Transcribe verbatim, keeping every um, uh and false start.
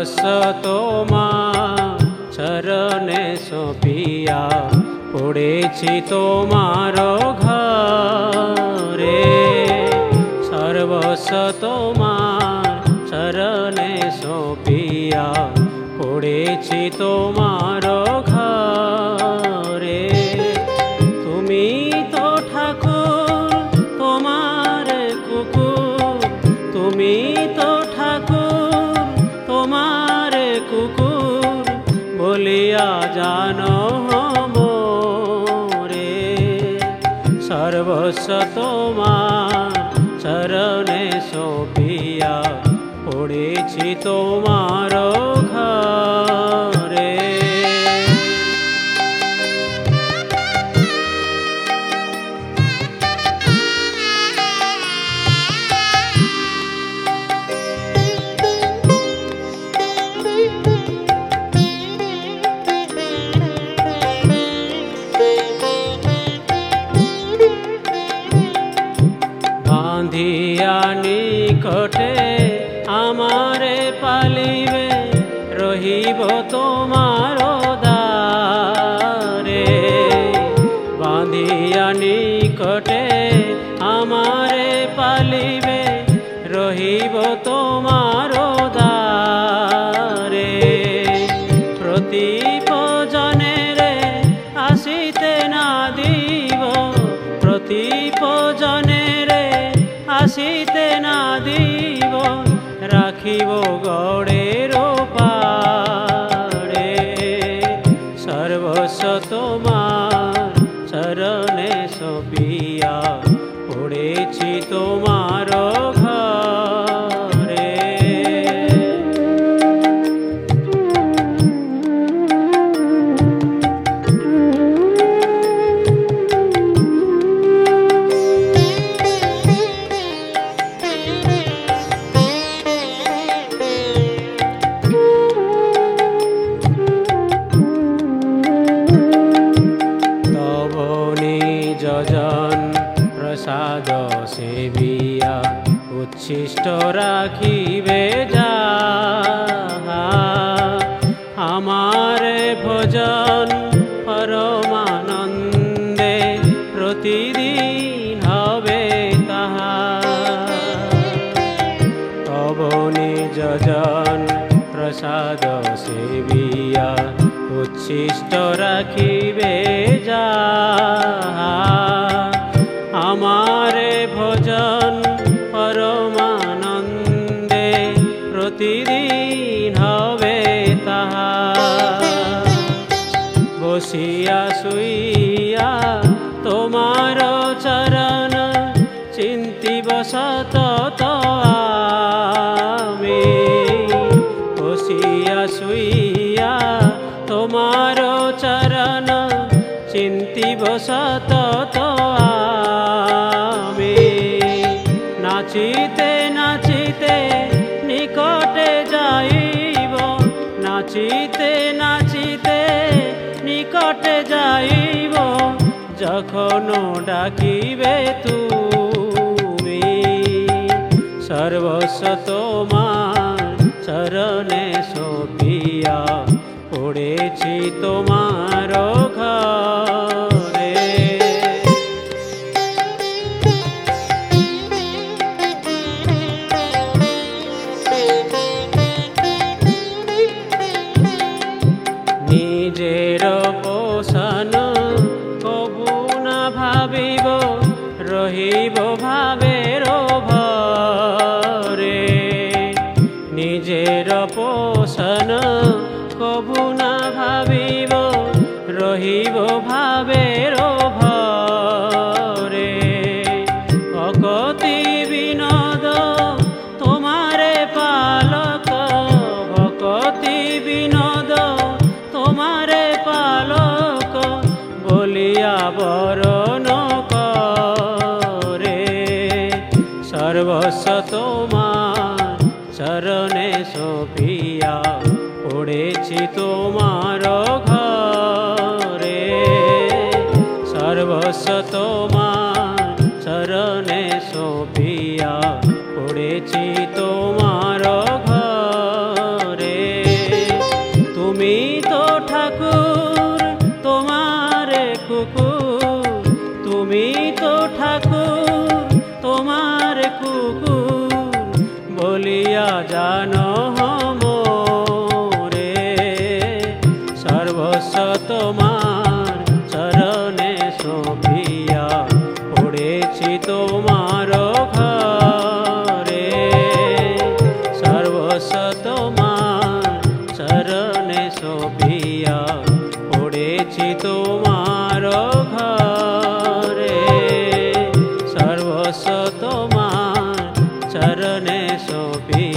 সর্বস্ব তোমার চরণে সঁপিয়া পড়েছি তোমার ঘরে। সর্বস্ব তোমার চরণে সঁপিয়া পড়েছি তোমার ঘরে। তুমি তো ঠাকুর তোমার কুকুর, তুমি তো ঠাকুর তোমার কুকুর বলিয়া জানো মোরে। সর্বস্ব তোমার চরণে সঁপিয়া পড়েছি তোমার ঘরে। বাঁধিয়া নিকটে আমারে পালিবে, রহিব তোমার দ্বারে। বাঁধিয়া নিকটে আমারে পালিবে, রহিব তোমার দ্বারে। প্রতিপজনেরে আসিতে না দিব, প্রতিপজনেরে আসিতে না দিব, রাখিব গড়ের পাড়ে। সর্বস্ব তোমার চরণে সঁপিয়া পড়েছি তোমার ঘরে। যজন প্রসাদ সেবিয়া উচ্ছিষ্ট রাখিবে যাহা, আমার ভোজন পরমানন্দে প্রতিদিন হবে তাহা। তব নিজ জন প্রসাদ সেবিয়া উচ্ছিষ্ট রাখিবে যাহা, আমারে ভোজন পরমানন্দে প্রতিদিন হবে তাহা। বসিয়া শুইয়া তোমার চরণ চিন্তিব সতত আমি। বসিয়া শুইয়া তোমার চরণ চিন্তিব সতত আমি। নাচিতে নাচিতে নিকটে যাইব, নাচিতে নাচিতে নিকটে যাইব, যখন ডাকিবে তুমি। সর্বস্ব তোমার চরণে সঁপিয়া পড়েছি তোমার ঘরে। নিজের পোষণ কবু না ভাবিব, রহিব ভাবের ভরে। নিজের পোষণ কবু না ভাবিব, রহিব ভাবের ভরে। ভকতি বিনোদ তোমারে পালক, ভকতি বিনোদ তোমারে পালক বলিয়া বরণ করে। সর্বস্ব তোমার চরণে সঁপিয়া পড়েছি তোমার ঘরে। সর্বস্ব তোমার চরণে সঁপিয়া পড়েছি তোমার ঘরে। জানো মোরে, সর্বস্ব তোমার চরণে সঁপিয়া পড়েছি তোমার ঘরে, সর্বস্ব তোমার চরণে সঁপিয়া পড়েছি তোমার ঘরে, সর্বস্ব তোমার চরণে সঁপিয়া